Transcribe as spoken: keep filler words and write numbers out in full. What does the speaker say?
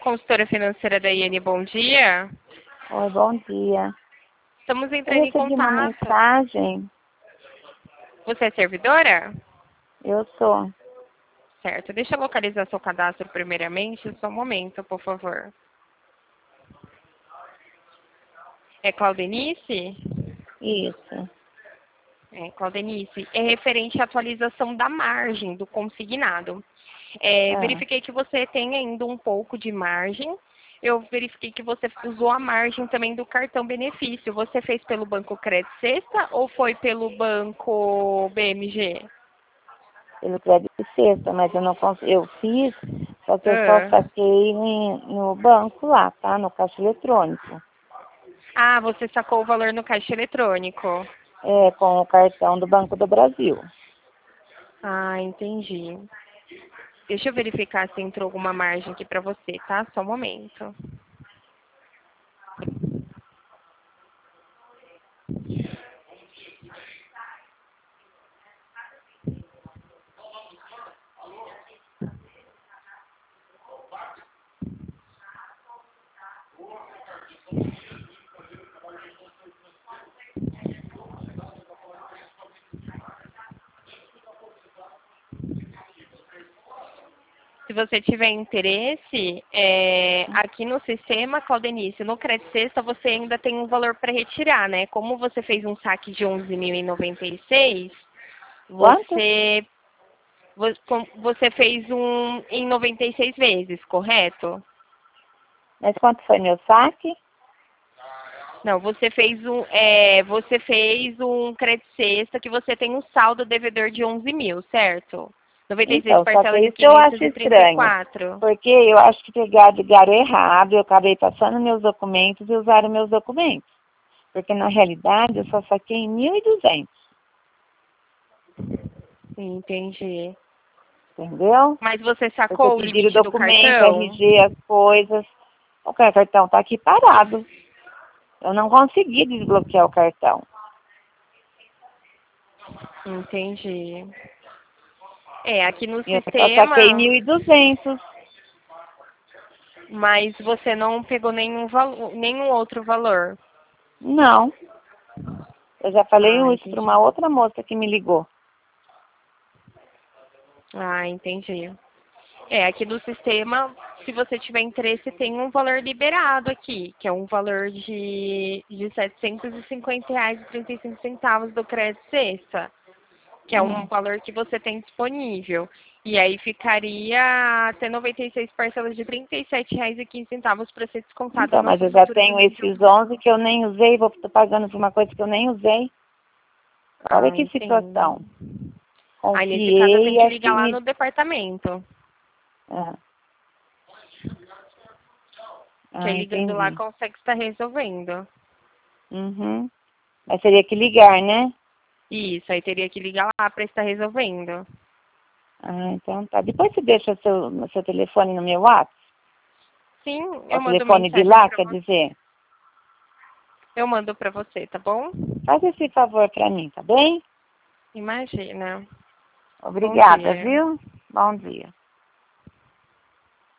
consultora financeira da I N, bom dia. Oi, bom dia. Estamos Eu entrando em recebi uma contato. mensagem. Você é servidora? Eu sou. Certo. Deixa eu localizar seu cadastro primeiramente. Só um momento, por favor. É Claudenice? Isso. É, Claudenice. É referente à atualização da margem do consignado. É, Ah, verifiquei que você tem ainda um pouco de margem. Eu verifiquei que você usou a margem também do cartão benefício. Você fez pelo Banco Crédito Sexta ou foi pelo Banco B M G? pelo crédito de sexta, mas eu não consigo. Eu fiz, só que eu só Ah. saquei em- no banco lá, tá? No caixa eletrônico. Ah, você sacou o valor no caixa eletrônico. É, com o cartão do Banco do Brasil. Ah, entendi. Deixa eu verificar se entrou alguma margem aqui para você, tá? Só um momento. Se você tiver interesse, é, aqui no sistema, Claudenice, no Crédito Sexta você ainda tem um valor para retirar, né? Como você fez um saque de onze mil e noventa e seis, Quanto? você, vo- com- você fez um em noventa e seis vezes, correto? Mas quanto foi meu saque? Não, você fez um, é, você fez um Crédito Sexta que você tem um saldo devedor de onze mil, certo? noventa e seis Então, só que parcelas é de isso que eu acho quinhentos e trinta e estranho. quatro. Porque eu acho que pegaram, ligaram errado, eu acabei passando meus documentos e usaram meus documentos. Porque na realidade eu só saquei mil e duzentos, Entendi. entendeu? Mas você Porque sacou o pediram limite do documento, cartão? R G, as coisas. O cartão está aqui parado. Eu não consegui desbloquear o cartão. Entendi. É, aqui no E eu só saquei sistema, mil e duzentos. mas você não pegou nenhum, valo- nenhum outro valor. Não. Eu já falei Ah, isso para entendi. uma outra moça que me ligou. Ah, entendi. É, aqui no sistema, se você tiver interesse, tem um valor liberado aqui, que é um valor de, de setecentos e cinquenta reais e trinta e cinco centavos do crédito sexta, que é um Hum. valor que você tem disponível. E aí ficaria até noventa e seis parcelas de trinta e sete reais e quinze centavos para ser descontado Então, na mas sua eu já fatura de tenho emissão. esses onze que eu nem usei, vou estar pagando por uma coisa que eu nem usei. Olha Ah, que entendo. situação. Aí nesse caso eu Confiei tenho e que acho que ligar lá no me... departamento. Ah, Que ah, aí ligando lá entendi. consegue estar resolvendo. Uhum. Mas teria que ligar, né? Isso, aí teria que ligar lá para estar resolvendo. Ah, então tá. Depois você deixa seu, seu telefone no meu WhatsApp? Sim, O eu mando telefone de mensagem lá, para quer você. dizer? Eu mando para você, tá bom? Faz esse favor pra mim, tá bem? Imagina. Bom Obrigada, dia. viu? Bom dia.